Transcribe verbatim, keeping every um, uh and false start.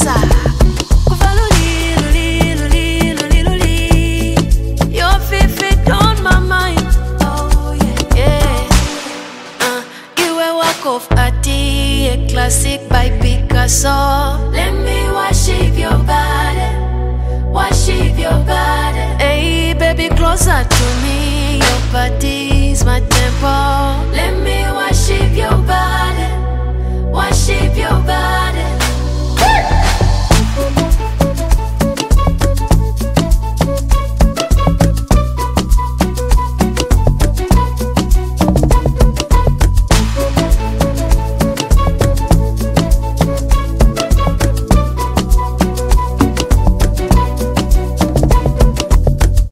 closer. Your feet on my mind. Oh yeah, yeah. Uh, give a work of art, a classic by Picasso. Let me worship your body, worship your body. Hey baby, closer to me, your body.